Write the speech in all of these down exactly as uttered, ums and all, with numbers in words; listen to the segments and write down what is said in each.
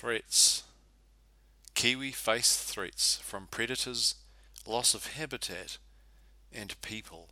Threats. Kiwi face threats from predators, loss of habitat, and people.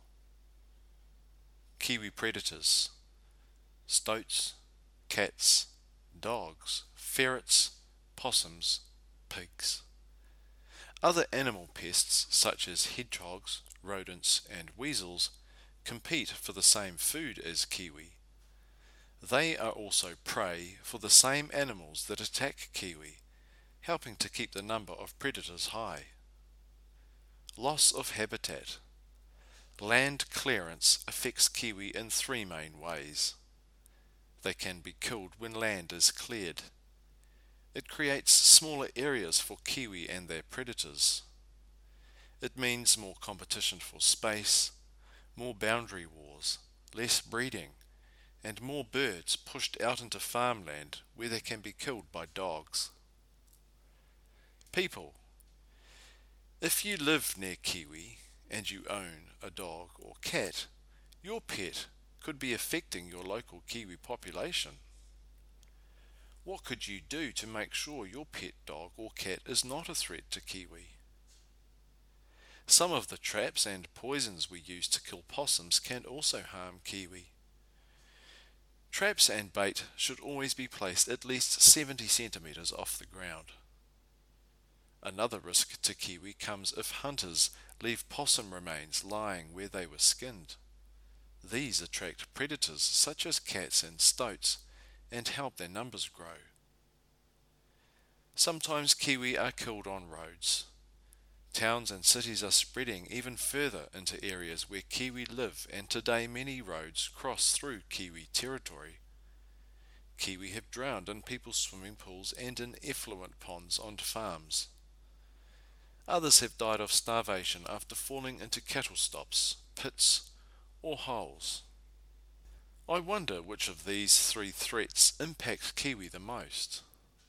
Kiwi predators: stoats, cats, dogs, ferrets, possums, pigs. Other animal pests such as hedgehogs, rodents, and weasels compete for the same food as kiwi. They are also prey for the same animals that attack kiwi, helping to keep the number of predators high. Loss of habitat. Land clearance affects kiwi in three main ways. They can be killed when land is cleared. It creates smaller areas for kiwi and their predators. It means more competition for space, more boundary wars, less breeding, and more birds pushed out into farmland where they can be killed by dogs. People. If you live near kiwi and you own a dog or cat, your pet could be affecting your local kiwi population. What could you do to make sure your pet dog or cat is not a threat to kiwi? Some of the traps and poisons we use to kill possums can also harm kiwi. Traps and bait should always be placed at least seventy centimetres off the ground. Another risk to kiwi comes if hunters leave possum remains lying where they were skinned. These attract predators such as cats and stoats and help their numbers grow. Sometimes kiwi are killed on roads. Towns and cities are spreading even further into areas where kiwi live, and today many roads cross through kiwi territory. Kiwi have drowned in people's swimming pools and in effluent ponds on farms. Others have died of starvation after falling into cattle stops, pits, or holes. I wonder which of these three threats impact kiwi the most.